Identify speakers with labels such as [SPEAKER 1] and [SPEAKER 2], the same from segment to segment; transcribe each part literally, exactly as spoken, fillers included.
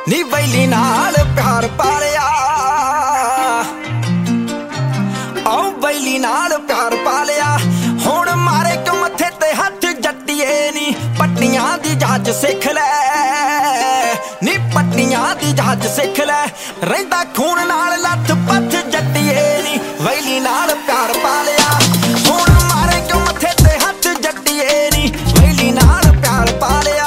[SPEAKER 1] नी बैली नाल प्यार पालिया ओ बैली नाल प्यार पालिया हुण मारे क्यों मथे ते हथ जट्टिए नी पट्टियां दी जाच सिख लै नी पट्टियां दी जाच सिख लै रहिंदा खून नाल लथ पथ जट्टिए नी बैली नाल प्यार पालिया हुण मारे क्यों मथे ते हथ जट्टिए नी बैली नाल प्यार पालिया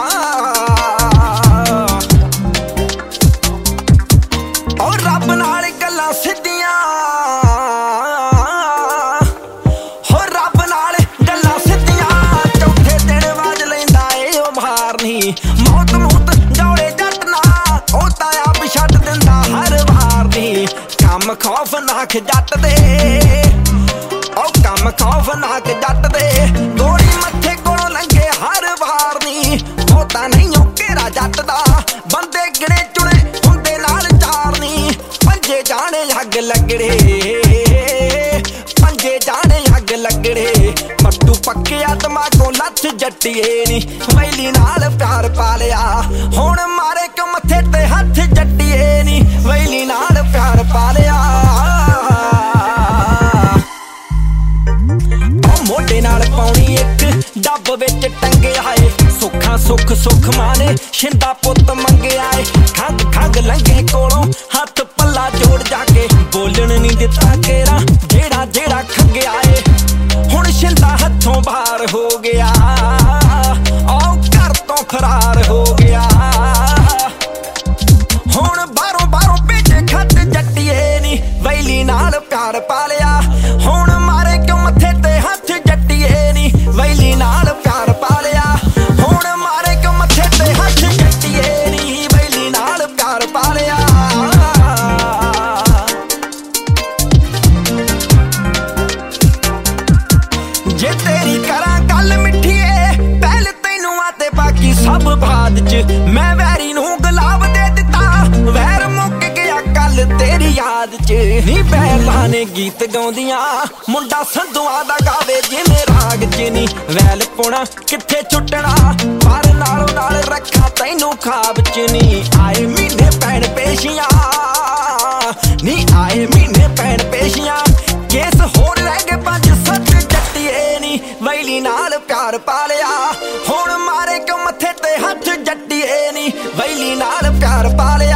[SPEAKER 1] और रब नाल गल्लां सिद्धियां हो रब नाल गल्लां सिद्धियां चौथे दिन वाज लैंदा ए ओ मारनी मौत मौत जौले जट ना ओ तां आप छड्ड दिंदा हर वार नी कम खौफनाक जट दे ओ कम खौफनाक जट दे गोली मत्थे कोलों लंघे हर वार नी मौतां नहीं ओ घेरा जट दा बंदे गिणे चुणे हुंदे नाल चार नी पंजे जाने अग लगड़े पंजे जाने अग लगड़े मट्टू पक्के आत्मा को लथ जट्टिए नी बैली नाल प्यार पालिया हुण मारे क्यों मथे ते हथ जट्टिए नी बैली नाल प्यार पालिया मोढे नाल पौनी एक डब विच टंगे आए सुखा सुख सुख माने शिंदा पुत मंगे आए खंग खंग लंघे कोलों हथ पल्ला जोड़ जाके बोलण नहीं दिता केरा जेड़ा जेड़ा खंगे आए हुण शिंदा हथों बाहर हो गया ओ घर तो फरार हो गया हुण बारों बारों भेजे खत जट्टिए नी बैली नाल प्यार पालिया हुण मारे क्यों मथे ते हथ जट्टिए नी बैली नाल प्यार पालिया हुण मारे क्यों मथे ते हथ जट्टिए नी बैली नाल प्यार पालिया जे तेरी करां गल मिठीए पहल तैनू आ ते बाकी सब बात च मैं वैरी नूं गुलाब दे दिता वैर मुक गया कल तेरी याद च नी बैलां ने गीत गाउंदियां मुंडा संधुआं दा गावे जिवें राग च नी वैल पुणा किथे छुटना पर नालों नाल रखा तैनू खाब च नी आए महीने पैण पेशियां नी आए महीने पैण पेशियां केस होर रह गए पंज सत्त जट्टिए नी बैली नाल प्यार पालिया हुण मारे क्यों मथे ते हथ जट्टिए नी बैली नाल प्यार पालिया